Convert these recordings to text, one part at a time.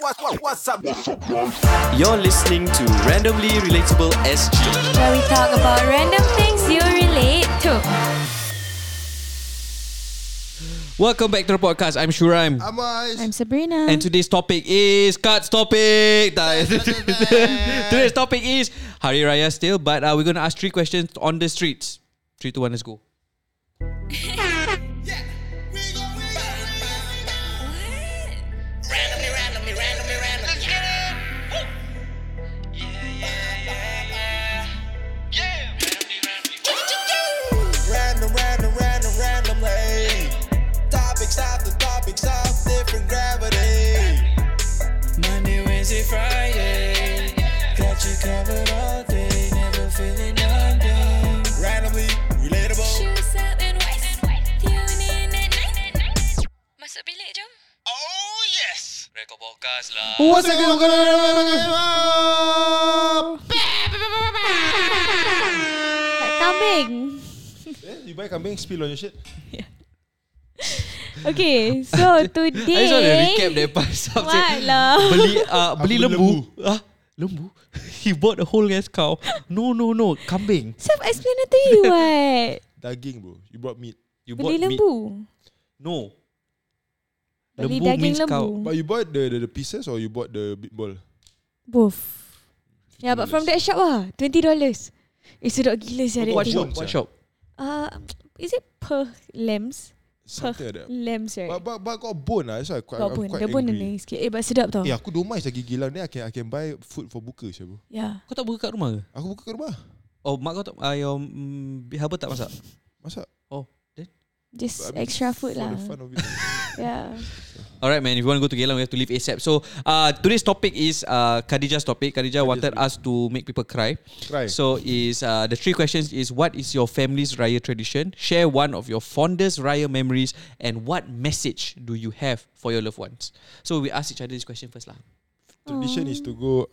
What's up? You're listening to Randomly Relatable SG, where we talk about random things you relate to. Welcome back to the podcast. I'm Shuraim. I'm Sabrina. And today's topic is cards topic. Today's topic is Hari Raya still, but we're going to ask 3 questions on the streets. 3, 2, 1, let's go. Topics of different gravity. Monday, Wednesday, Friday. Got you covered all day. Never feeling Monday. Randomly relatable. Shoes up and waist. Tune in at night. Masuk bilik jom. Oh yes. Rekod podcast lah. What's up? Like kambing. You buy kambing, spill on your shit. Okay, so today I just want to recap that part. What lah? Beli lembu. Lembu? He bought the whole ass cow. No. Kambing. Self-explanatory what? Daging, bro. You brought meat. You Beli bought meat. lembu. No. Beli Lembu daging means lembu. cow. But you bought the pieces or you bought the big ball? Both. Yeah, but from that shop lah, $20. Sedap gila sih What that shop? thing. What shop? Is it per lambs? Something like that. Lambs, right? But got bone lah. That's why Got I'm bone. quite The bone angry. ni sikit. But sedap tau. Aku domai lagi gila ni. I can buy food for buka siapa. Yeah. Kau tak buka kat rumah ke? Aku buka kat rumah. Oh, mak kau tak, your helper tak masak? Masak. Oh, then? Just I mean, extra food for lah. the fun of it. Yeah. Alright man, if you want to go to Geylang, we have to leave ASAP. So today's topic is Khadijah's topic. Khadijah wanted us to make people cry. Cry. So the 3 questions is: what is your family's Raya tradition? Share one of your fondest Raya memories, and what message do you have for your loved ones? So we ask each other this question first lah. Tradition is to go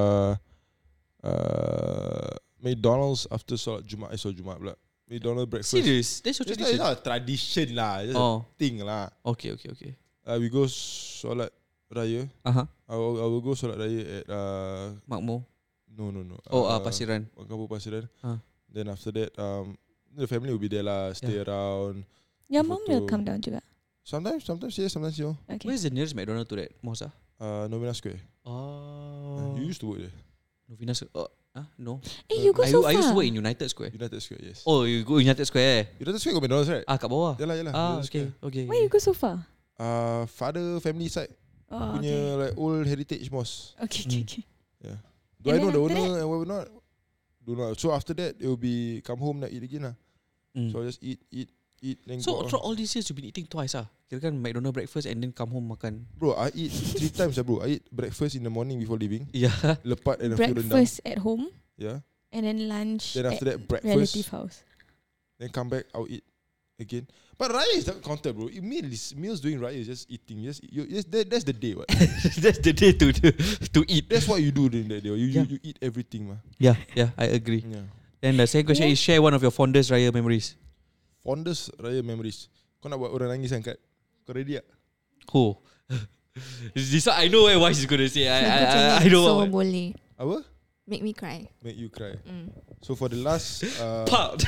McDonald's after solat Jumaat. Jumaat pula. McDonald's breakfast. Serious? That's your It's tradition? not a tradition lah. Just a thing lah. Okay. We go solat Raya. I will go solat Raya at Makmur. No. Pasiran. Kampung Pasiran. Ah. Then after that, the family will be there lah. Stay around. Your mom will Photo. come down juga. Sometimes yes, sometimes no. Okay. Where's the nearest McDonald's to that mosque? Novena Square. Oh. You used to work there. Novena Square. No. You go so far. I used to work in United Square. United Square, yes. Oh, you go United Square. United Square got McDonald's, right? Kat bawah. Yalah. United Square. Okay. Why you go so far? Father family side Oh, punya okay. like old heritage mosque. Okay. Yeah. And Do I know then the after owner and what not? Do not. So after that, it will be come home nak eat again lah. So I just eat. Then So go on. throughout all these years, you've been eating twice ah. Kira kan McDonald breakfast and then come home makan. Bro, I eat 3 times lah, bro. I eat breakfast in the morning before leaving. Yeah. Lepat and a few rendang. Breakfast at home Yeah. and then lunch Then after at that, breakfast. relative house. Then come back, I'll eat again. But Raya is not counted, bro. Meals during Raya is just eating. That's the day, what? That's the day to eat. That's what you do during that day. You eat everything, mah. Yeah, I agree. Yeah. Then the second question is share one of your fondest Raya memories. Fondest Raya memories. Kau nak buat orang nangis kan, Kat? Kau ready tak? Who? This one I know what she's gonna say. I know So what. boleh Apa? make me cry. Make you cry. So for the last Pop.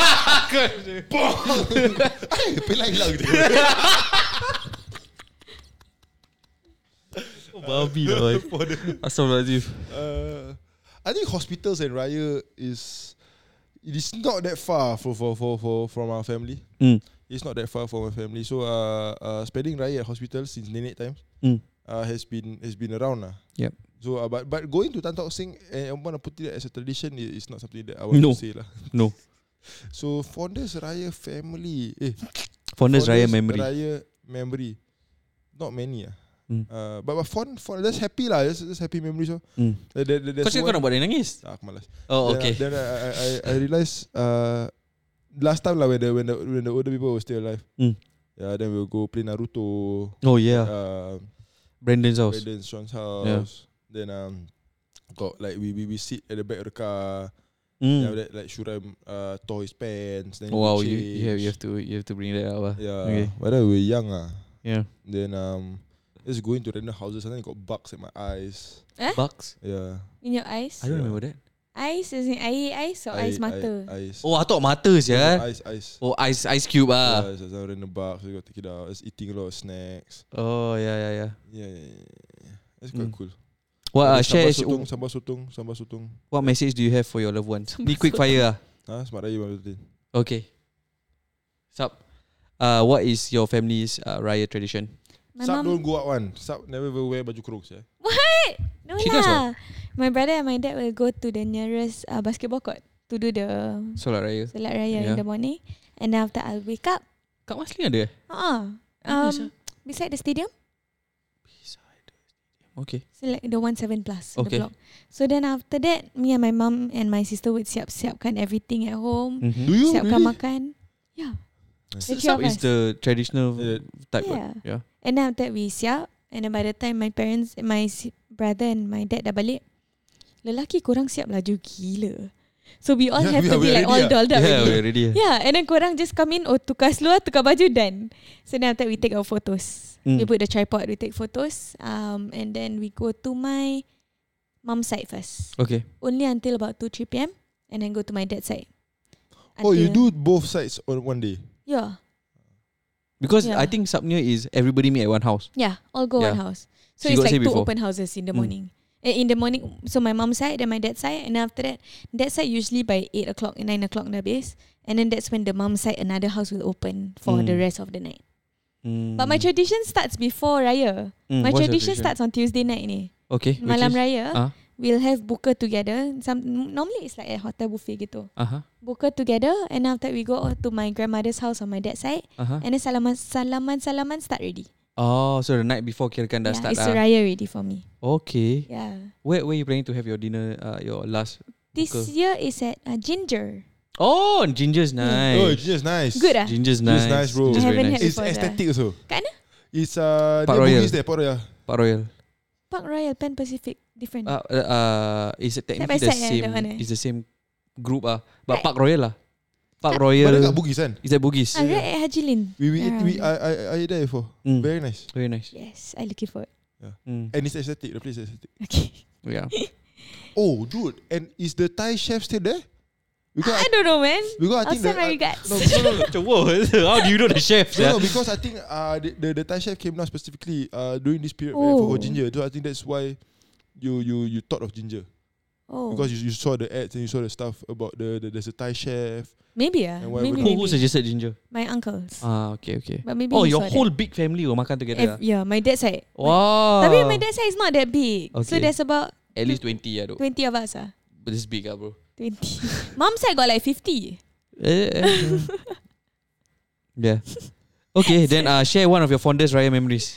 Pelai hilang gitu. Babi lah. Astagfirullahaladzim. I think hospitals and Raya it is not that far from our family. It's not that far from my family. So spending Raya at hospital since nenek times has been around lah. Yep. So but going to Tan Tock Seng and I want to put it as a tradition is not something that I want to say lah. No. So fondest Raya family. Fondest Raya memory. Raya memory. Not many ah. But fond just happy lah. Just happy memories. Kau cakap kau nak buat dia nangis? Aku malas. Oh, okay. Then I realised last time lah when the older people were still alive. Yeah, then we'll go play Naruto. Oh yeah. Brandon's house. Sean's house. Yeah. Then got like we sit at the back of the car. Mm. That like Shuraim tore his pants. Then Wow, we you change. have to bring that up. Yeah. Okay. But then we were young Yeah. Then Just going to random houses. Sometimes got bugs in my eyes. Bucks. Yeah. In your eyes? I don't remember that. Eyes is in air eyes or eyes mata? Eyes. Oh, I thought mata yeah. Eyes. Oh, ice cube Yeah, some random bugs. So you got to take it out. Just eating a lot of snacks. Oh, yeah. Yeah. That's quite cool. What share? Sambal sotong. What message do you have for your loved ones? Ni quick fire. Smart Raya betul. Okay. Sup? What is your family's Raya tradition? My Sab mom. don't go out one. Sab never ever wear baju kurung. What? No She does lah. My brother and my dad will go to the nearest basketball court to do the Solat Raya. Solat Raya in Yeah. the morning. And then after I'll wake up. Kat Masling ada? Beside the stadium. Okay. So like the 17 plus Okay. the block. So then after that, me and my mum and my sister would siapkan everything at home. Mm-hmm. Do you Siapkan really? makan. Yeah. Nice. The three Sup of is us. the traditional type. Yeah. Yeah. And then after that we siap. And then by the time my parents, brother and my dad dah balik, lelaki korang siap laju gila. So we all have to be like all dolled up. Yeah, already. we're ready. Yeah, and then korang just come in, tukar seluar, tukar baju, done. So then after that we take our photos. We put the tripod, we take photos. And then we go to my mom's side first. Okay. Only until about 2-3 PM. And then go to my dad's side. Oh, you Until- do both sides on one day? Yeah. Because Yeah. I think Sabnya is everybody meet at one house. Yeah, all go Yeah. one house. So She it's got like say two before. open houses in the morning. In the morning, so my mom's side, then my dad's side. And after that, dad's side usually by 8 o'clock, 9 o'clock dah habis. And then that's when the mom's side, another house will open for the rest of the night. But my tradition starts before Raya. My What's your tradition starts on Tuesday night ni. Okay. Malam which is? Raya, we'll have buka together. Normally it's like a hotel buffet gitu. Buka together, and after we go to my grandmother's house on my dad's side, and then salaman start ready. Oh, so the night before kirakan dah start It's lah. Raya ready for me. Okay. Yeah. Where you planning to have your dinner? Your last. This buka? year is at Ginger. Oh, ginger's nice. Oh, Ginger's nice. Good ah? Ginger's nice. Ginger's nice, bro. Ginger's I very haven't nice. had It's before aesthetic also. Kat mana? It's Park near Royal. Bugis there, Park Royal. Park Royal. Park Royal, Pan Pacific, different. It's by technically the side same. that one It's the same group but Right. Park Royal lah. Park But Royal. kat Bugis kan? Is at Bugis. Right at Haji Lane. I ate there before. Very nice. Very nice. Yes, I looking forward. And it's aesthetic. The place is aesthetic. Okay. Yeah. Oh, dude. And is the Thai chef still there? Because I don't know, man. Because I I'll think send that- my regards. How do you know the chef? No, because I think the Thai chef came down specifically during this period for Ginger. So I think that's why you thought of Ginger. Oh, Because you saw the ads and you saw the stuff about there's a Thai chef. maybe And whatever maybe, Who maybe. suggested ginger? My uncles. Okay. But maybe Oh, he your saw whole that. big family will makan together. Yeah, my dad's side. Wow. Tapi my dad's side is not that big. So Okay. there's about At least 20 yeah, though. 20 of us. But it's big bro. 20. Mom's side got like 50. Yeah. Okay, then share one of your fondest Raya memories.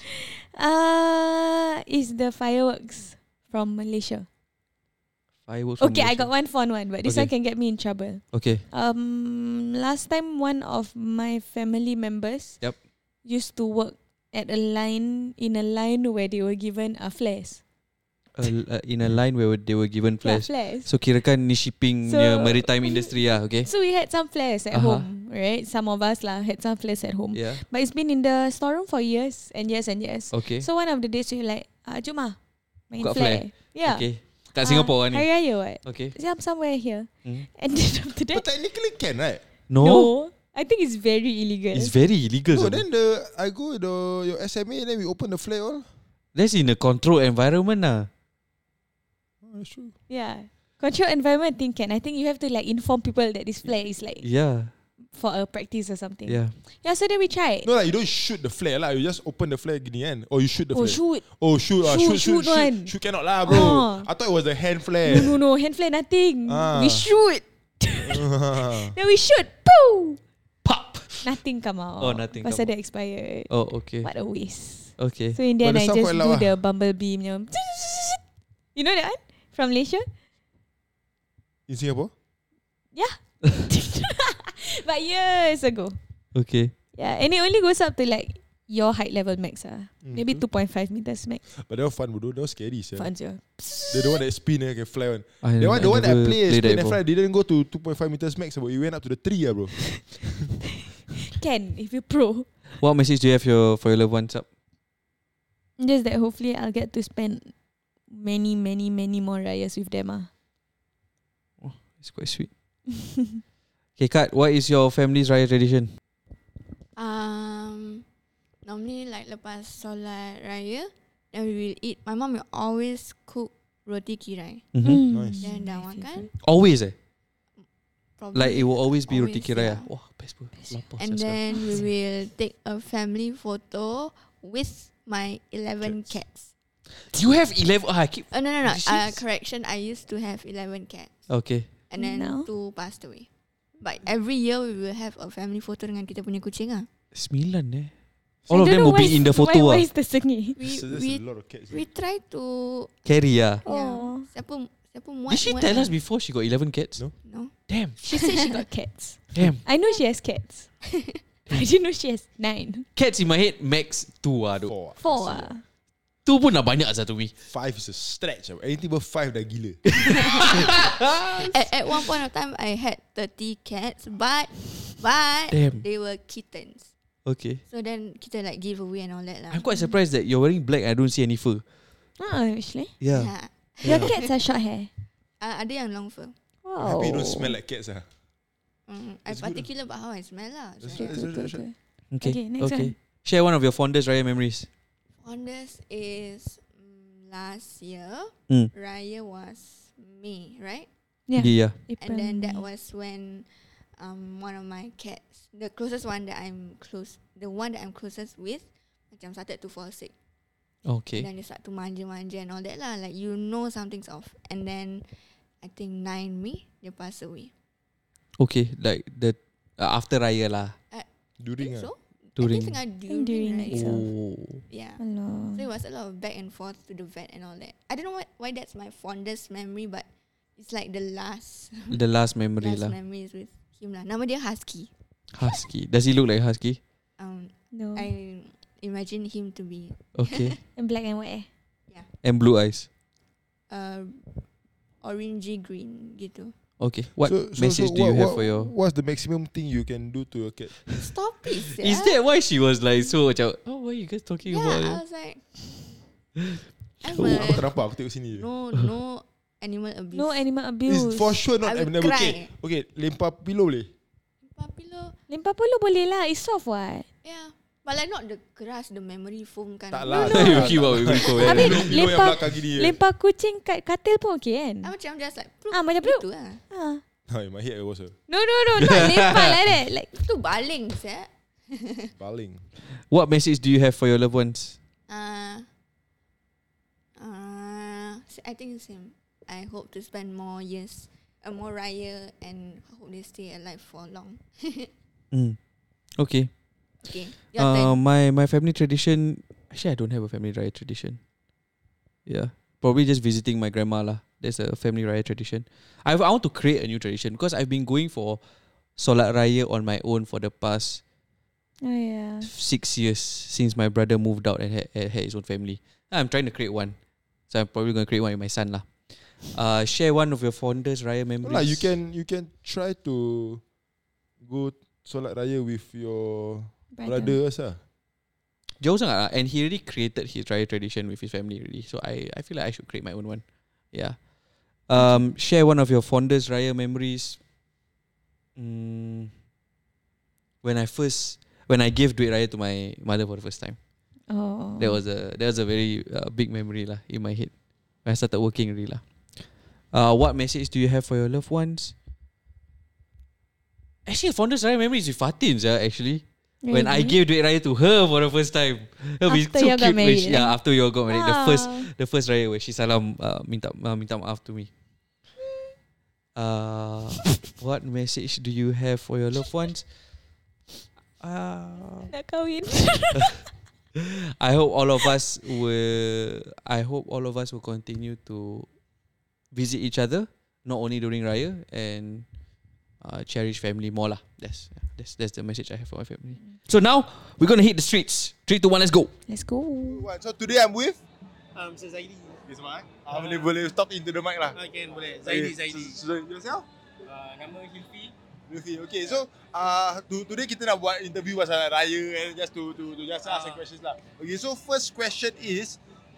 Is the fireworks from Malaysia. Fireworks from Okay, I Malaysia. got one fond one, but this Okay. one can get me in trouble. Okay. Last time one of my family members Yep. used to work at a line where they were given flares. In a line where they were given flares. Yeah, flares. So kirakan ni shipping So- near maritime industry okay? So we had some flares at home, right? Some of us had some flares at home. Yeah. But it's been in the storeroom for years and years and years. Okay. So one of the days we were like, jom main Buka flare. Yeah. Okay. Kat Singapore Hari ni. Raya what? Okay. Somewhere here. Mm. And then after that, But technically can, right? No. I think it's very illegal. It's very illegal. No, Zam. then I go your SMA, then we open the flare all. That's in a controlled environment Oh, that's true. Yeah. Control environment thing can. I think you have to like inform people that this flare is like Yeah. for a practice or something. Yeah. Yeah, so then we tried. No, like you don't shoot the flare lah. You just open the flare gini kan. Or you shoot the Oh, flare. shoot. Oh, shoot. Shoot one. Shoot cannot lah, bro. Oh. I thought it was the hand flare. No, hand flare, nothing. Ah. We shoot. Then we shoot. Pooh! Pop. Nothing come out. Oh, nothing Pasal come they expired. Oh, okay. What a waste. Okay. So in the end, But the I sound just quite do loud the bumblebee. You know that one? From Malaysia? In Singapore? But years ago. Okay. Yeah, and it only goes up to like your height level max. Maybe Mhm. 2.5 meters max. But that was fun, bro. That was scary, sir. Fun, yeah. The one that spin and can fly one. I The one that never play played spin that and fly before. didn't go to 2.5 meters max, but we went up to the 3, bro. Can, if you pro. What message do you have for your loved ones up? Just that hopefully I'll get to spend many more rayas with them. It's quite sweet. Okay, Kat, what is your family's raya tradition? Normally like lepas solat raya, then we will eat. My mom will always cook roti kirai. Nice. Then dah makan. Always Probably Like it will always be roti always, kirai. yeah. Wah, best pun. Lapar And saya then we will take a family photo with my 11 cats. sekarang. You have 11. I keep. No. Shit. Correction, I used to have 11 cats. Okay. And then Now? 2 passed away. But every year we will have a family photo dengan kita punya kucing ah. 9 All of them will be in the photo. Why is the sengi? So there's a lot of cats. We try to Carry Oh. siapa muat. Did she tell us before she got 11 cats? No. No. Damn. She said she got cats. Damn. I know she has cats. I didn't know she has 9. Cats in my head max 2 duk. 4 2 pun dah banyak to me. 5 is a stretch. Anything but 5 dah gila. At one point of time I had 30 cats, but Damn. they were kittens. Okay. So then kita like give away and all that lah. I'm quite surprised that you're wearing black and I don't see any fur. Oh, actually. Yeah. Your cats are short hair. Ada yang long fur. Wow. Tapi you don't smell like cats I That's good. particular about how I smell lah. That's So right. Okay. Okay. Okay, next one. Share one of your fondest raya memories. fondest is last year. Raya was May, right? Yeah. Yeah. And then that was when one of my cats, the one that I'm closest with, macam started to fall sick. Okay. Then they start to manja-manja and all that lah. Like you know something's off. And then I think 9 May they passed away. Okay. Like the after raya lah. During So During. I think During right? itself. Oh. Yeah. Hello. So it was a lot of back and forth to the vet and all that. I don't know why that's my fondest memory, but it's like the last The last memory last lah. memories with him lah. Nama dia Husky. Husky. Does he look like husky? No. I imagine him to be Okay. And black and white. And blue eyes. orangey green gitu. Okay. What message do you have for your? What's the maximum thing you can do to your cat? Stop it, Is that why she was like so macam? Oh, what are you guys talking Yeah, about? I was like, I'm Aku tak a nampak. Aku tengok sini. no animal abuse. No animal abuse. It's for sure not I would animal. cry. Okay, lempar pillow boleh. Papilo, Lempar puluh boleh lah. It's soft what? yeah. But like not the keras, the memory foam kind. Tak of- lah. You keep up with Rico. Habis Pillow yang lempar belakang gini. lempar kucing kat katil pun okay kan? I macam just like Macam peluk. gitu lah. Ah. In my head it was a No, not lempar like that. Like Tu baling saya. baling. What message do you have for your loved ones? I think the same. I hope to spend more years, more raya, and hope they stay alive for long. Okay. Okay, your turn. My family tradition. Actually, I don't have a family raya tradition. Yeah, probably just visiting my grandma lah. That's a family raya tradition. I want to create a new tradition because I've been going for solat raya on my own for the past oh yeah. 6 years since my brother moved out and had his own family. I'm trying to create one, so I'm probably going to create one with my son lah. Share one of your fondest raya memories. No lah, you can try to go solat raya with your brother lah. Jauh sangat lah. And he already created his raya tradition with his family already. So I feel like I should create my own one. Yeah. Share one of your fondest raya memories. When I gave duit raya to my mother for the first time. Oh. That was a very big memory lah in my head when I started working already lah. What message do you have for your loved ones? Actually, fondest raya memory is with Fatin actually. When I gave duit raya to her for the first time. It'll be After so you got cute when married, after you all got married. Wow. The first raya where she salam minta maaf to me. What message do you have for your loved ones? Nak kahwin. I hope all of us will continue to visit each other, not only during raya, and cherish family more lah. That's the message I have for my family. So now we're gonna hit the streets. 3, 2, 1, let's go. Let's go. So today I'm with Sir Zaidi. boleh talk into the mic lah. Boleh. Zaidi. So yourself? Nama Hilfi. Okay. So today kita nak buat interview pasal raya and just to just ask some questions lah. Okay, so first question is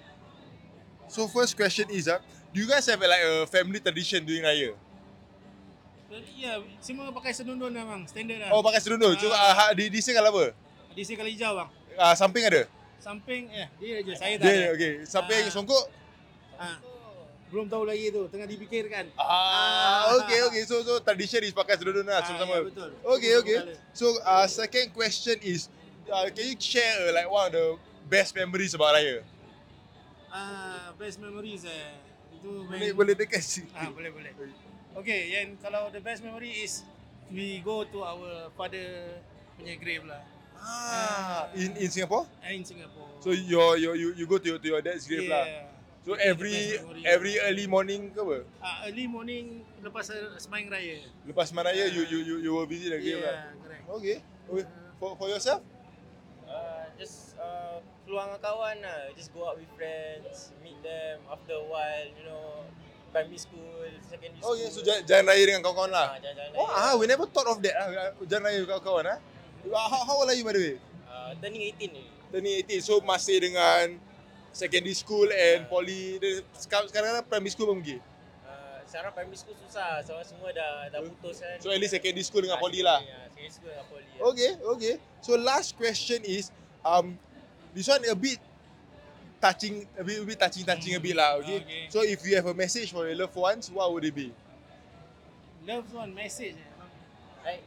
do you guys have like a family tradition during raya? Ya, semua pakai senundun lah bang, standard lah. Oh, pakai serundul. So di sini kalau apa? Di sini kalau hijau bang. Samping ada? Samping, dia je, saya tak Dia ada. okay. Samping songkok? Belum tahu lagi tu, tengah dipikirkan. Okay. So tradition is pakai serundul lah sama-sama. Ya, betul. Okay. So second question is can you share like one of the best memories about raya? Best memories itu Boleh dekat sikit. boleh. Okay, yang kalau the best memory is we go to our father punya grave lah. In Singapore? In Singapore. So you go to your dad's grave lah. So every early morning ke apa? Early morning lepas sembahyang raya. Lepas sembahyang raya you will visit the grave lah. Correct. Okay. For yourself? Just keluar dengan kawan lah. Just go out with friends, meet them after a while, you know, primary school, secondary school. Okay, so jalan raya dengan kawan-kawan lah. Jalan raya. We never thought of that. Jalan raya dengan kawan-kawan lah. How old are you by the way? Turning 18 ni. Turning 18. So masih dengan secondary school and poly. Sekarang primary school pun pergi? Sekarang primary school susah. Semua dah putus kan. So at least secondary school dengan poly lah. Secondary school dengan poly. Okay. So last question is this one a bit touching a bit lah, okay? So if you have a message for your loved ones, what would it be? Loved one message. Right?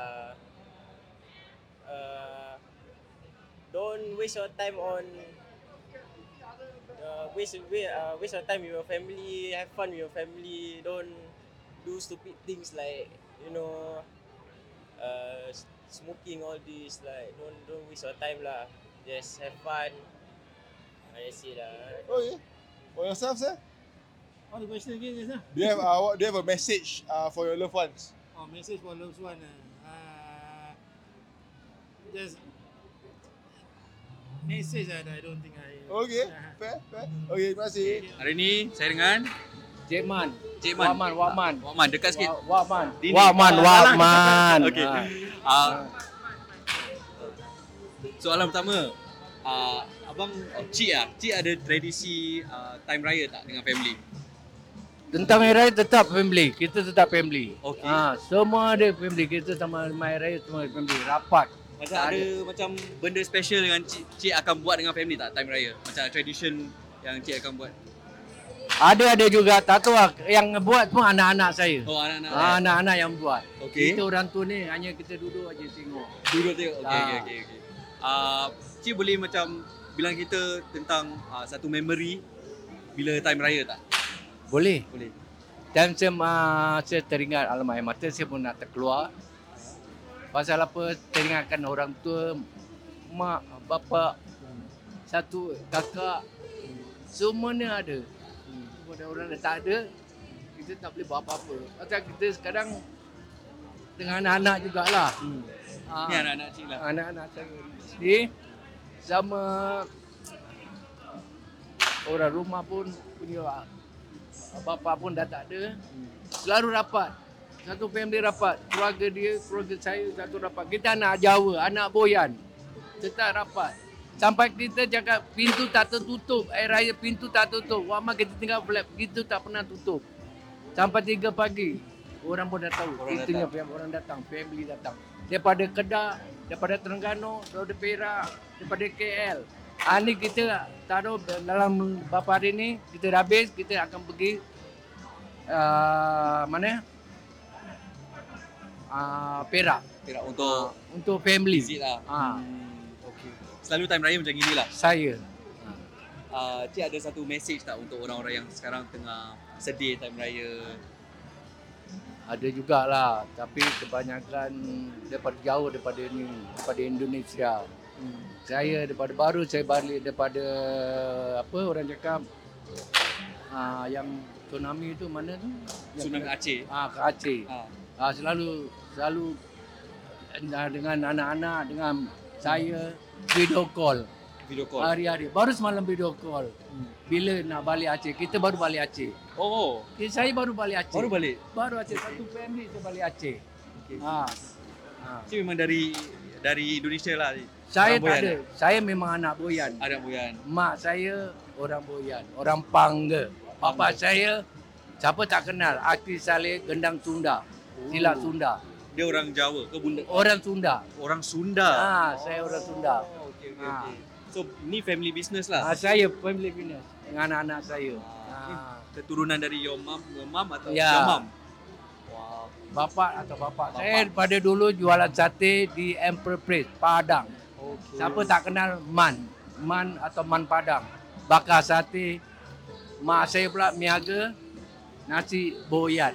Don't waste your time on waste your time with your family. Have fun with your family. Don't do stupid things like, you know, smoking, all this. Like don't waste your time lah. Just have fun. That's it lah. Okay. For yourself, sir? What the question again just now? Do you have a message for your loved ones? Message for loved one. Just message I don't think I. Okay, fair. Okay, terima kasih. Hari ni saya dengan Cik Man. Wakman dekat sikit. Wakman. Okey. Soalan pertama. Abang Cik ada tradisi time raya tak dengan family? Tentang hari raya tetap family. Kita tetap family. Okey. Semua ada family. Kita sama hari raya semua family. Rapat. Macam ada macam benda special dengan Cik akan buat dengan family tak time raya? Macam tradition yang Cik akan buat? Ada juga. Tak tahu lah. Yang buat semua anak-anak saya. Oh, anak-anak. Anak-anak yang buat. Okey. Kita orang tu ni hanya kita duduk aja tengok. Okey. Cik boleh macam bilang kita tentang satu memory bila time raya tak? Boleh. Boleh. Dan saya teringat alamak mata saya pun nak terkeluar. Pasal apa? Teringatkan orang tua, mak, bapa, satu kakak, semuanya ada. Ada orang yang tak ada, kita tak boleh buat apa-apa. Pasal kita sekarang dengan anak-anak jugalah. Ni anak-anak Cik lah. Anak-anak saya sendiri sama orang rumah pun punya bapa pun dah tak ada. Selalu rapat. Satu family rapat. Keluarga dia, keluarga saya satu rapat. Kita anak Jawa, anak Boyan. Tetap rapat. Sampai kita cakap pintu tak tertutup. Air raya pintu tak tutup. Wama kita tinggal flat. Pintu tak pernah tutup. Sampai 3 pagi. Orang pun dah tahu. Orang datang. Family datang. Daripada Kedah, daripada Terengganu, daripada Perak, daripada KL. Ni kita taruh dalam beberapa hari ni. Kita dah habis. Kita akan pergi mana? Perak untuk family. Visit lah. Okay. Selalu time raya macam inilah. Saya. Cik ada satu message tak untuk orang-orang yang sekarang tengah sedih time raya? Ada jugalah, tapi kebanyakan daripada jauh daripada Indonesia. Saya daripada baru saya balik daripada apa orang cakap yang tsunami tu mana tu? Tsunami Aceh. Ke Aceh. Selalu dengan anak-anak dengan saya video call. Hari-hari. Baru semalam video call. Bila nak balik Aceh. Kita baru balik Aceh. Oh. Saya baru balik Aceh. Baru balik? Baru Aceh. Satu family saya balik Aceh. Okay. Ha. So memang dari Indonesia lah. Saya Orang tak Boyan ada. Saya memang anak Boyan. Ada Boyan. Mak saya orang Boyan, orang Pangga. Bapa saya siapa tak kenal, Akil Saleh Gendang Sunda. Silat Sunda. Dia orang Jawa ke Bunda? Orang Sunda. Orang Sunda. Saya orang Sunda. Okay. So ni family business lah. Saya family business dengan anak-anak saya. Keturunan dari your mom atau Ya. your mom? Bapak atau bapak. Saya pada dulu jualan sate di Emperor Place, Padang. Okay. Siapa tak kenal Man atau Man Padang. Bakar sate. Mak saya pula niaga nasi boyan.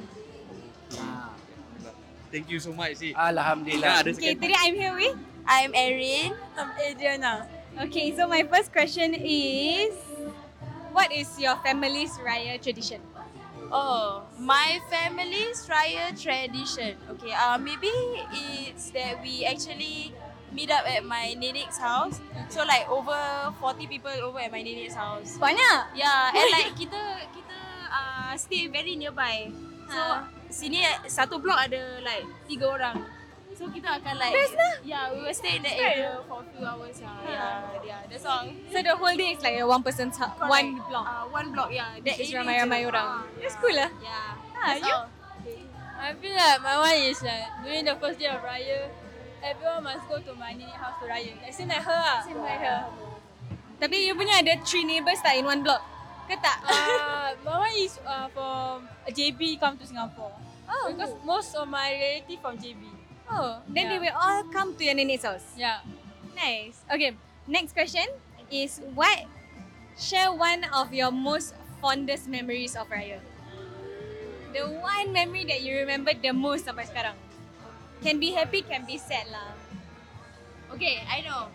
Thank you so much, Cik. Alhamdulillah. Okay, today I'm here with I'm Erin. I'm Adriana. Okay, so my first question is, what is your family's Raya tradition? Oh, my family's Raya tradition. Okay, maybe it's that we actually meet up at my nenek's house. So like over 40 people over at my nenek's house. Banyak? Yeah, and like kita stay very nearby. So sini satu block ada like 3 orang. So kita akan like we will stay in that area for a few hours. Yeah, that's all. So the whole day is like a one person's house, one block. One block, yeah. That is ramai-ramai orang. That's cool lah. Yeah. That's You? all. I feel like my one is like during the first day of Raya, everyone must go to my nenek house to Raya. Like, same like her lah. Same like her. Tapi you punya ada 3 neighbours tak in one block? Ke tak? My one is from JB come to Singapore. Oh. Because most of my relative from JB. Oh, then they will all come to your nenek's house. Yeah. Nice. Okay, next question is share one of your most fondest memories of Raya. The one memory that you remember the most sampai sekarang. Can be happy, can be sad lah. Okay, I know.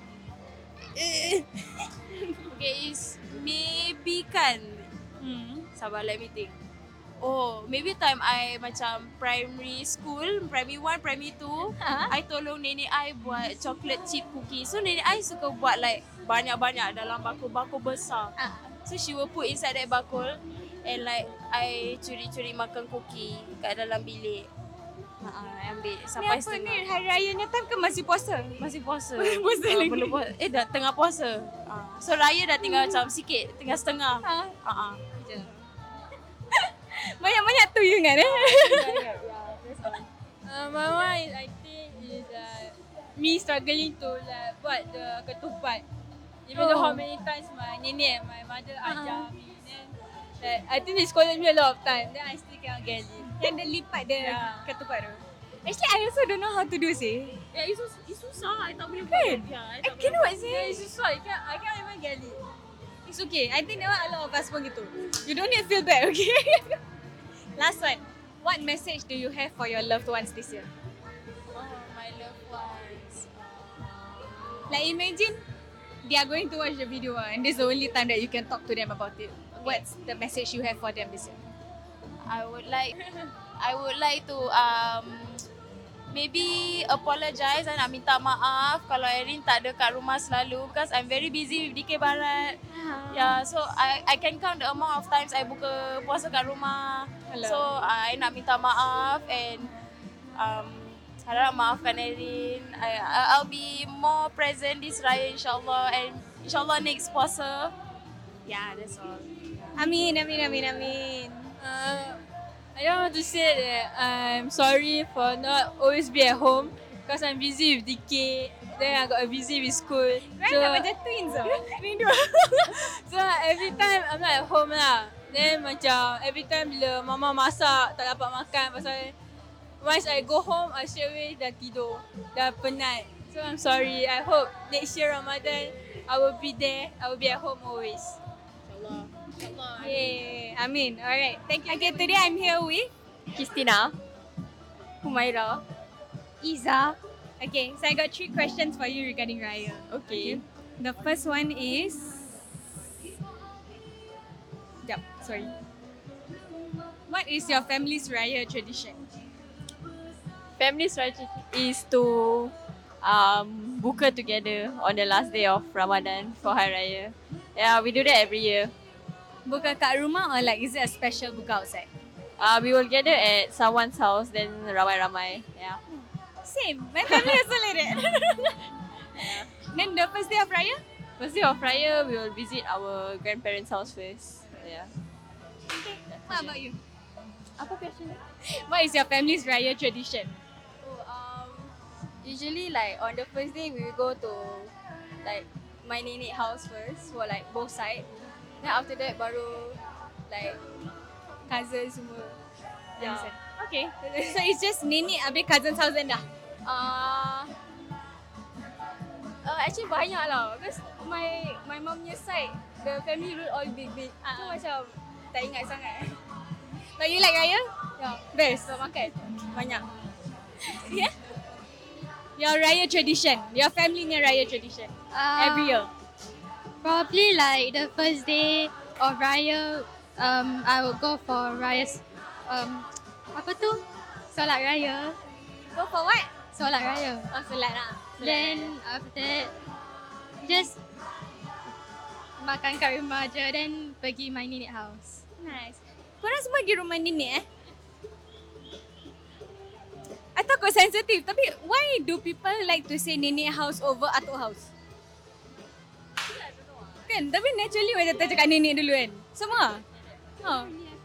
Okay, it's maybe kan. Sabar, let me think. Oh, maybe time I macam primary school, primary 1, primary 2, I tolong nenek I buat chocolate chip cookie. So nenek I suka buat like banyak-banyak dalam bakul-bakul besar. So she will put inside that bakul and like I curi-curi makan cookie kat dalam bilik. Ambil sampai setengah. Ni hari rayanya time ke masih puasa? Masih puasa. Puasa lagi. Belum puasa. Dah tengah puasa. So raya dah tinggal macam sikit, tinggal setengah. Banyak-banyak tu you ingat My one is, I think is me struggling to like buat the ketupat. Even though how many times my nenek, my mother ajar me. Then like, I think they scolded me a lot of time. Then I still cannot get it. Yang dia lipat dia ketupat tu. Actually, I also don't know how to do sih. Yeah, it's susah. I tak boleh buat. I cannot sih. Yeah, it's susah. I can't even get it. It's okay. I think that one a lot of us pun gitu. You don't need to feel bad, okay? Last one. What message do you have for your loved ones this year? Oh, my loved ones. Like imagine they are going to watch the video and this is the only time that you can talk to them about it. Okay. What's the message you have for them this year? I would like to maybe apologize. I nak minta maaf kalau Erin tak ada kat rumah selalu because I'm very busy with DK Barat. Yeah, so I can count the amount of times I buka puasa kat rumah. Hello. So I nak minta maaf and harap maafkan Erin. I'll be more present this Raya insyaAllah and insyaAllah next puasa. Yeah, that's all. Amin. I just want to say that I'm sorry for not always be at home because I'm busy with DK. Then I got busy with school. Right, so, macam twins tau. So every time I'm not at home lah. Then macam every time bila mama masak tak dapat makan pasal once I go home I straight away dah tidur. Dah penat. So I'm sorry. I hope next year Ramadan I will be there. I will be at home always. InsyaAllah. Yay. Amin. Alright. Thank you. Okay, today I'm here with Christina, Humaira, Iza. Okay, so I got 3 questions for you regarding Raya. Okay. The first one is... What is your family's Raya tradition? Family strategy is to buka together on the last day of Ramadan for Hari Raya. Yeah, we do that every year. Buka kat rumah or like is it a special buka outside? We will gather at someone's house then ramai-ramai. Yeah. Same. My family also like that. Then the first day of Raya? First day of Raya, we will visit our grandparents' house first. Yeah. Okay. What about you? Apa question? What is your family's Raya tradition? Usually like on the first day we will go to like my nenek house first for like both sides. Then after that baru like cousins semua. Yeah. Okay. So it's just nenek habis cousin's house then dah? Actually banyak lah. Because my mom punya side, the family room all big. So macam tak ingat sangat. But you like Raya? Yeah. Best? Sebab makan banyak. Yeah? Your Raya tradition, your family punya Raya tradition every year. Probably like the first day of Raya, I will go for Raya, apa tu? Solat Raya. Go for what? Solat Raya. Oh, solat lah. Then after that, just makan kat rumah je, then pergi my nenek house. Nice. Korang semua pergi rumah nenek I thought kau sensitive. Tapi why do people like to say nenek house over atuk house? Kan? Tapi naturally macam tak cakap nenek dulu kan? Semua? Oh.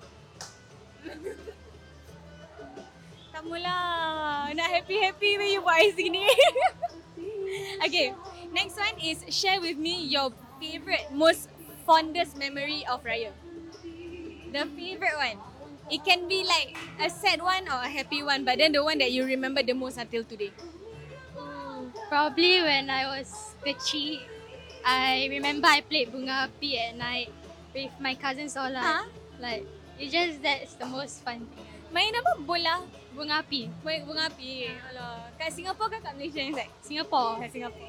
Tak mula. Nak happy-happy when you buat ais gini. Okay. Next one is share with me your favourite, most fondest memory of Raya. The favourite one. It can be like a sad one or a happy one, but then the one that you remember the most until today. Probably when I was kecil, I remember I played bunga api at night with my cousins all lah. Like, it's just that's the most fun thing. Main apa? Bola? Bunga api. Main bunga api. Alah. Kat Singapore ke kat Malaysia yang Zak? Singapore. Kat Singapore.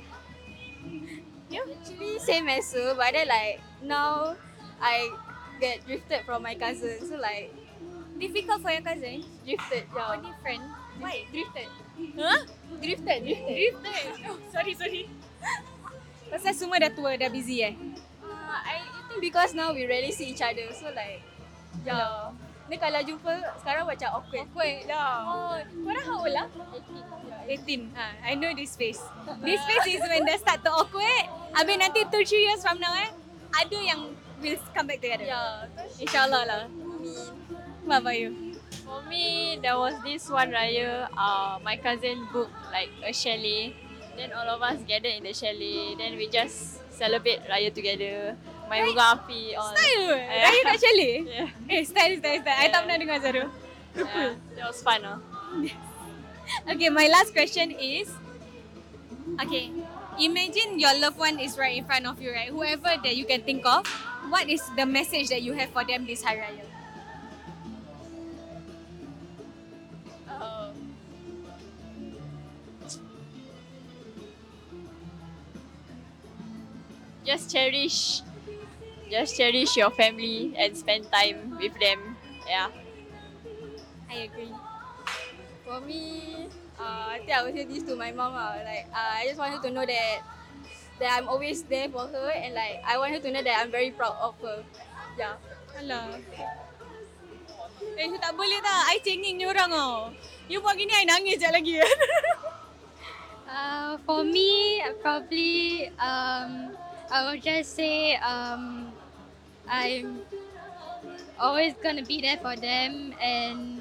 Actually same as you, but then like now I get drifted from my cousin. So like difficult for your cousin? Drifted, yeah. Oh, different. Why? Drifted. Huh? Drifted. Oh, sorry. Pasal semua dah tua, dah busy I think because now we rarely see each other. So like yeah. Ni kalau jumpa sekarang macam awkward. Lah. Oh, korang how old lah? 18. I know this face. This face is when they start to awkward. Habis nanti 2-3 years from now ada yang will come back together. Yeah. InsyaAllah lah. What about you? For me, there was this one Raya, my cousin booked like a chalet. Then all of us gathered in the chalet. Then we just celebrate Raya together. Main bunga api. Style? Raya kat chalet? Yeah. Style. I tak pernah dengar Zara. Yeah, that was fun. Okay, my last question is, okay, imagine your loved one is right in front of you, right? Whoever that you can think of, what is the message that you have for them this Hari Raya? Just cherish your family and spend time with them. Yeah. I agree. For me, I think I will say this to my mom. Like, I just want her to know that I'm always there for her, and like I want her to know that I'm very proud of her. Yeah. Alah. Tak boleh tak? I cengeng ni orang tau. You buat gini, I nangis sekejap lagi. For me, probably I will just say I'm always gonna be there for them, and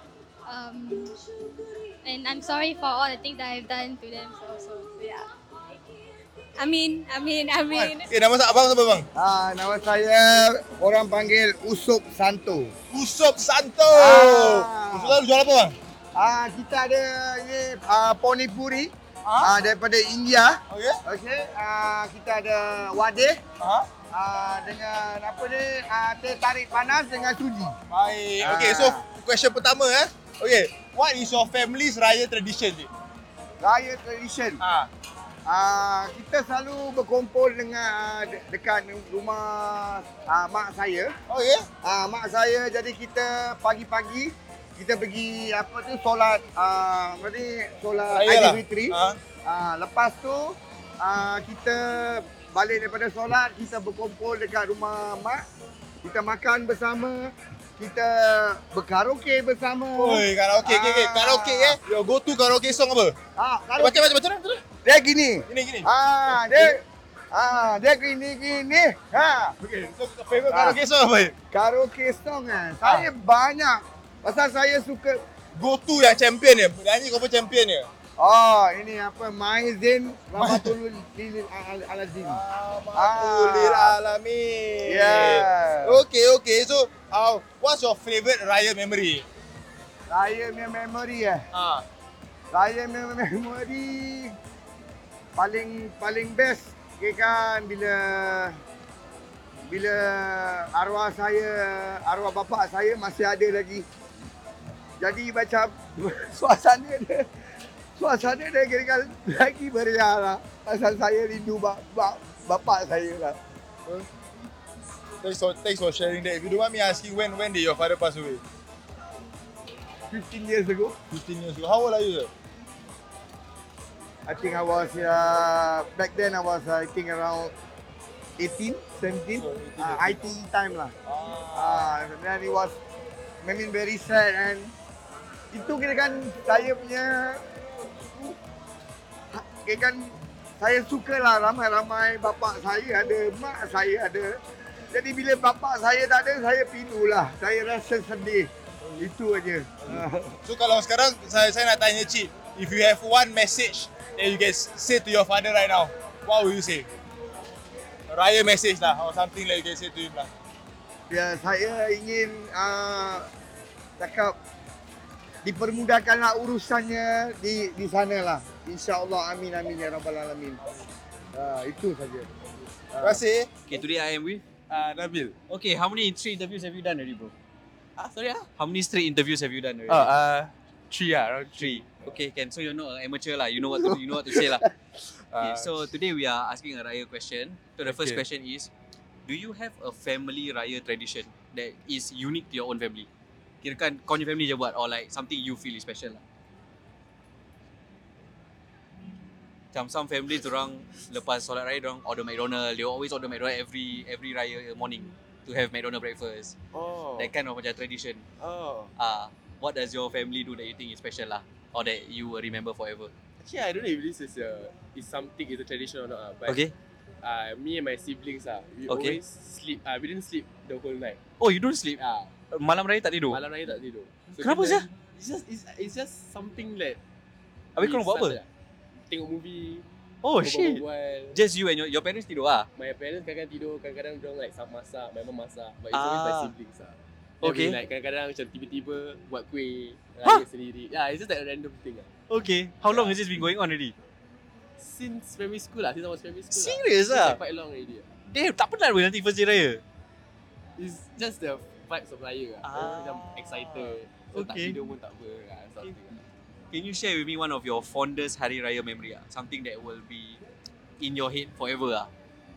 I'm sorry for all the things that I've done to them. So yeah. Amin. Nama abang siapa bang? Nama saya orang panggil Usup Santo. Usup Santo. Usup jual apa bang? Kita ada ni poni puri daripada India. Okey. Kita ada wadih. Dengan apa ni? Teh tarik panas dengan suji. Baik. Okey, so question pertama Okay, what is your family's Raya tradition? Raya tradition. Kita selalu berkumpul dengan dekat rumah mak saya. Oh ya? Mak saya, jadi kita pagi-pagi kita pergi solat solat Aidilfitri. Lepas tu kita balik daripada solat, kita berkumpul dekat rumah mak. Kita makan bersama. kita berkaraoke bersama. Oi, karaoke, karaoke Your go to karaoke song apa? Karaoke. Macam mana? Dia gini. Gini. Dia gini. Okay, so favorite karaoke song apa? Karaoke song saya banyak. Pasal saya suka go to yang champion dia. Nyanyi kau pun champion dia. Ini apa? Maizin Rahmatul Lil Alamin. Rahmatul Alamin. Yeah. Okay. So, what's your favorite raya memory? Raya memory Raya memory paling best kan bila arwah bapak saya masih ada lagi. Jadi macam suasana dia kira lagi meriah lah. Pasal saya rindu bapak saya lah. Thanks for sharing that. If you don't mind me asking, when did your father pass away? 15 years ago. 15 years ago. How old are you? I think I was back then I think around 18, 17. IT time lah. Then it was very sad and itu kira kan saya punya kira kan saya suka lah ramai bapak saya ada, mak saya ada. Jadi bila bapak saya tak ada, saya pilu lah. Saya rasa sedih. Itu aja. So kalau sekarang saya nak tanya Cik, if you have one message that you can say to your father right now, what will you say? Raya message lah or something that you can say to him lah. Ya, saya ingin cakap dipermudahkanlah urusannya di sana lah. InsyaAllah, amin ya rabbal alamin. Itu saja. Terima kasih. Okay, today I am with Nabil. Okay, how many street interviews have you done already, bro? Sorry How many street interviews have you done already? 3 around 3. Okay, so you're not an amateur lah. You know what to say lah. Okay, so today we are asking a raya question. So the first question is, do you have a family raya tradition that is unique to your own family? Kirakan kau punya family je buat or like something you feel is special lah. Macam some families orang lepas solat raya orang order McDonald. They always order McDonald every raya morning to have McDonald breakfast. That kind of macam tradition. What does your family do that you think is special lah, or that you will remember forever? Actually, I don't know if this is a tradition or not. But me and my siblings we always sleep. We didn't sleep the whole night. Oh, you don't sleep? Malam raya tak tidur? Malam raya tak tidur. So kenapa sih? It's just something that. Habis korang buat apa? Tengok movie. Oh shit. Just you and your parents tidur lah? My parents kadang-kadang tidur, kadang-kadang dorang like masak, my mom masak. But it's always my siblings lah. Okay. Like kadang-kadang macam tiba-tiba buat kuih raya sendiri. Yeah, it's just like a random thing lah. Okay. How long has this been going on already? Since primary school lah. Since I was primary school. Serious lah? Quite long already. Damn, tak penat pun nanti first day raya? It's just the vibes of raya lah. Macam excited. So tak tidur pun tak apa lah. Can you share with me one of your fondest hari raya memory lah? Something that will be in your head forever lah.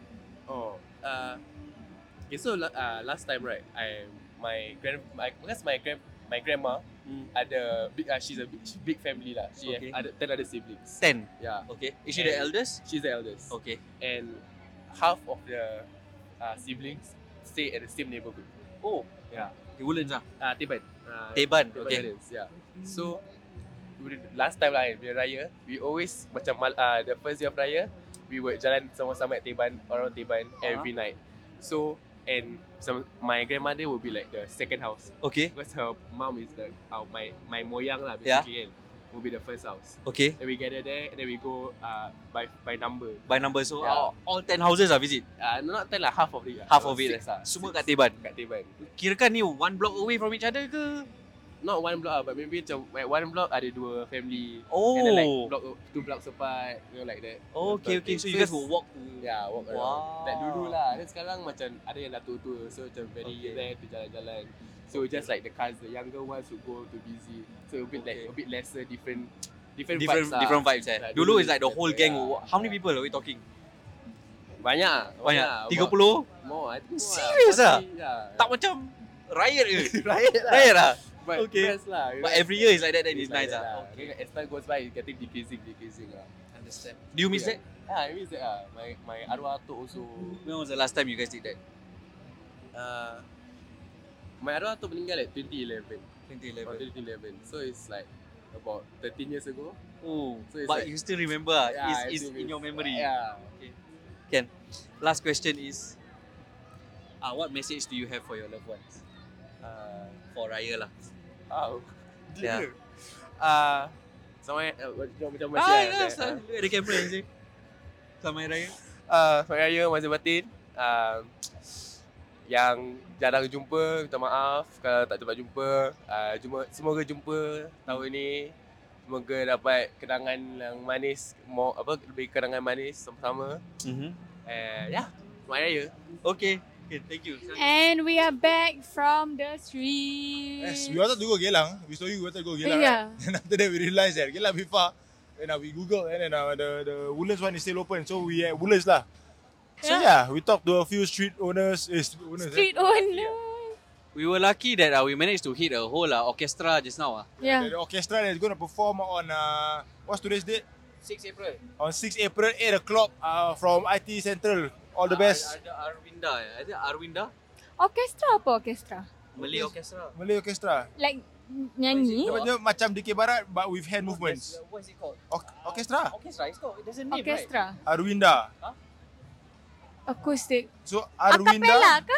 Okay, so last time right, my grandma ada she's a big family lah. She ada 10 other siblings. 10? Yeah. Okay. Is she the eldest? She's the eldest. Okay. And half of the siblings stay at the same neighborhood. Oh. Yeah. Woodlands lah? Teban. Teban, okay. Gardens, yeah. So last time lah, bila raya, we always macam the first day of raya, we would jalan sama-sama at Teban, around Teban every night. So my grandmother will be like the second house. Okay. Because her mom is my moyang lah basically. Will be the first house. Okay. Then we gather there and then we go by number. By number, so all 10 houses lah visit? Not 10 lah, half of it lah. Half of it lah. Semua kat Teban? Kat Teban. Kirakan ni one block away from each other ke? Not one block but maybe macam one block ada 2 family. Oh. And then like 2 blocks apart, like that. Okay. So you guys will walk to... Yeah, walk around. Like dulu lah. Dan sekarang macam ada yang dah tua-tua. So macam very rare to jalan-jalan. So just like the younger ones who go to busy. So a bit lesser, different vibes lah. Different vibes Like dulu is like the whole gang. Yeah. How many people are we talking? Banyak. 30? More, I think more. Serious lah? Yeah. Tak macam riot ke? Riot lah? But best lah. But every year is like that, then it's nice lah. Okay. As time goes by, it's getting decreasing lah. Understand. Do you miss that? I miss that lah. My arwah atuk also. When was the last time you guys did that? My arwah tu meninggal at 2011. 2011. So it's like about 13 years ago. Oh, so it's but like, you still remember? Yeah, It's in your memory. Yeah. Okay. Ken, last question is, what message do you have for your loved ones? For Raya lah. Oh. Yeah. Selamat macam Look at the camera and say, Selamat Raya. Selamat Raya, Mazil Batin. Yang jarang jumpa, minta maaf kalau tak dapat jumpa. Semoga jumpa tahun ni. Semoga dapat kenangan yang manis, lebih kenangan manis sama-sama. Yeah, Selamat Raya. Okay, thank you. And we are back from the street. Yes, we wanted to go Geylang. We told you we wanted to go Geylang, Yeah. right? And after that we realised that Geylang be far. And we Googled and then the Woodlands one is still open. So we at Woodlands lah. So yeah, we talked to a few street owners. Street owner. We were lucky that we managed to hit a whole orchestra just now. Yeah. The orchestra is going to perform on, what's today's date? 6 April. On 6 April, 8 o'clock from IT Central. All the best. Arvinda. I think Arvinda. Orchestra apa orchestra? Malay orchestra. Malay orchestra. Like nyanyi? Dia macam DK Barat but with hand movements. What is it called? Orchestra. Orchestra. It's called. There's a name, Orchestra. right? Arvinda. Acoustic. So Arvinda. Acapella ke?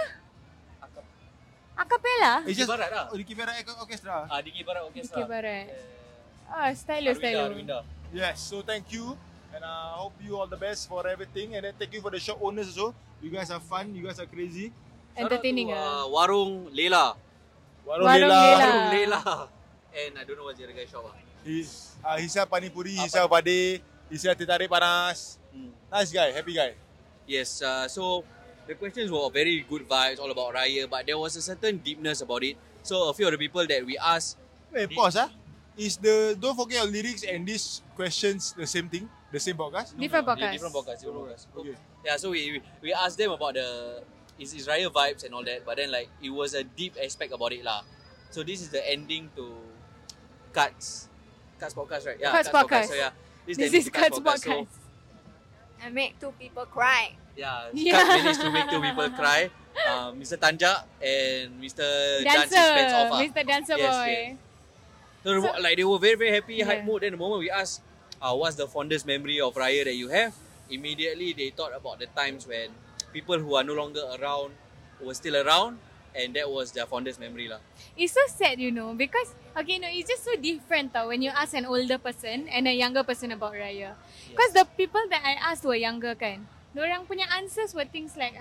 Acapella? It's just Barat lah. DK Barat Orchestra. DK Barat Orchestra. DK Barat. Stylo. Arvinda. Yes, so thank you. And I hope you all the best for everything. And then thank you for the shop owners also. You guys are fun. You guys are crazy. Entertaining. Warung Lela. Warung Lela. And I don't know what's the other guy's shop. He sell panipuri, he sell pade, he sell teh tarik panas. Nice guy, happy guy. Yes, so the questions were very good vibes, all about Raya, but there was a certain deepness about it. So a few of the people that we asked... Wait, pause don't forget your lyrics and these questions the same thing? The same podcast? Different podcast. Different podcast. Okay. Yeah, so we asked them about is Raya vibes and all that, but then like it was a deep aspect about it lah. So this is the ending to Cuts podcast, right? Yeah, Cuts podcast. So yeah, This is Cuts podcast. So, I make two people cry. yeah. Cuts managed to make two people cry. Mr. Tanjak and Mr. Dancer Spence off. Mr. Dancer boy. So like they were very, very happy, hype mood. Then the moment we asked, what's the fondest memory of Raya that you have? Immediately they thought about the times when people who are no longer around were still around, and that was their fondest memory lah. It's so sad, because it's just so different when you ask an older person and a younger person about Raya. Because the people that I asked were younger kan. Diorang punya answers were things like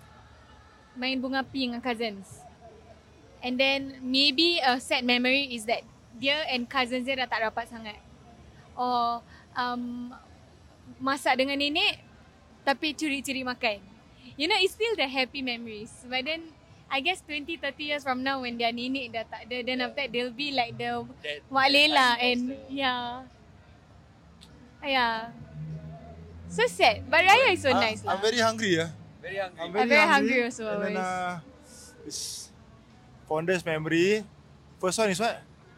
main bunga api dengan cousins. And then maybe a sad memory is that dia and cousins dia dah tak rapat sangat. Or masak dengan nenek tapi curi-curi makan. It's still the happy memories. But then I guess 20-30 years from now when their nenek dah tak ada, then after that they'll be like the Mak Lela and yeah. So sad. But Raya is so nice lah. I'm very hungry. Very hungry. I'm very hungry also. And then it's fondest memory. First one is what?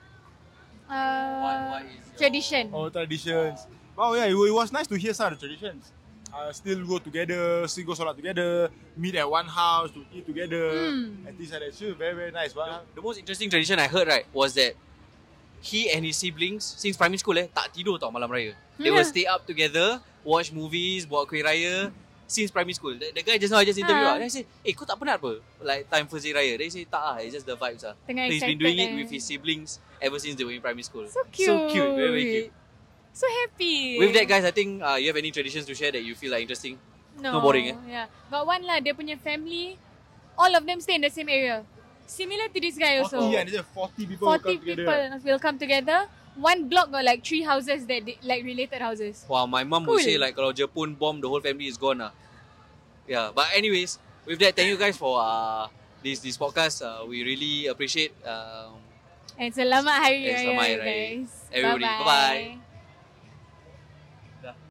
What is Tradition. Oh, traditions. Oh yeah, it was nice to hear some of the traditions. Still go together, still go solat together, meet at one house to eat together, and things like that. So very, very nice. But the most interesting tradition I heard was that he and his siblings since primary school tak tidur tau malam raya. They will stay up together, watch movies, buat kuih raya since primary school. The guy just now I just interview then I say, kau tak penat apa? Like time first day raya. They say tak it's just the vibes So he's been doing it with his siblings ever since they were in primary school. So cute. Very, very cute. So happy. With that guys, I think you have any traditions to share that you feel like interesting? No boring Yeah. Got one lah, dia punya family, all of them stay in the same area. Similar to this guy also. 40 and 40 people 40 people will come together. One block got like 3 houses that like related houses. Wow, my mom would say like kalau Jepun bomb, the whole family is gone lah. Yeah, but anyways, with that, thank you guys for this podcast. We really appreciate. And selamat Hari Raya, Selamat Hari Raya, guys. everybody. Bye-bye.